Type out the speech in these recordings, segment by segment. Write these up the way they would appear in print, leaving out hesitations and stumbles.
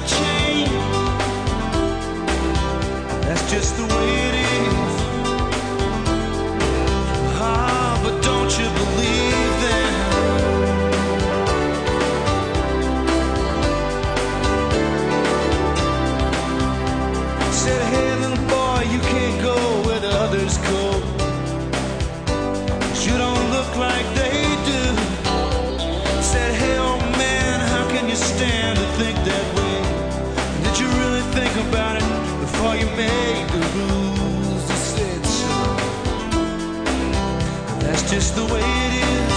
change. That's just the way it is. Ah, but don't you believe that? Said, hey little boy, you can't go where the others go. You don't look like they do. Said, hey old man, how can you stand to think that way? Did you really think about it before you made the rules? He said, so that's just the way it is.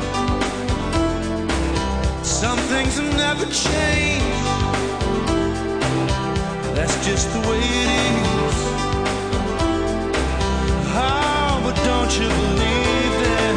Some things will never change. That's just the way it is. Oh, but don't you believe that?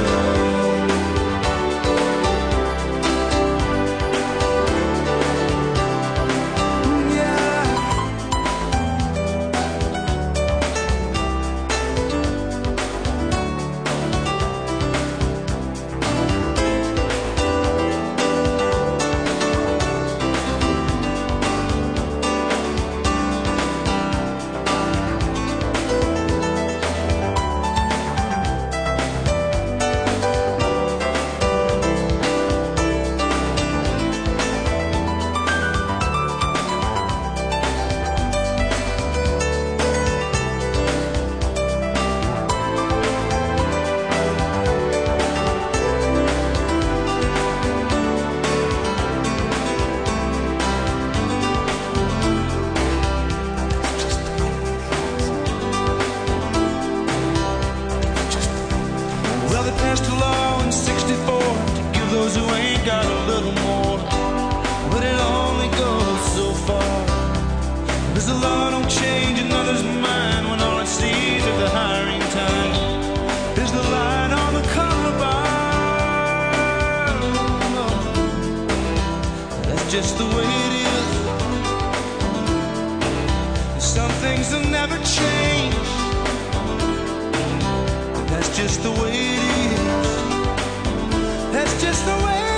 Passed a law in '64 to give those who ain't got a little more, but it only goes so far. Because the law don't change another's mind when all it sees is the hiring time. There's the line on the collar bar. That's just the way it is. Some things will never change. That's just the way it is. That's just the way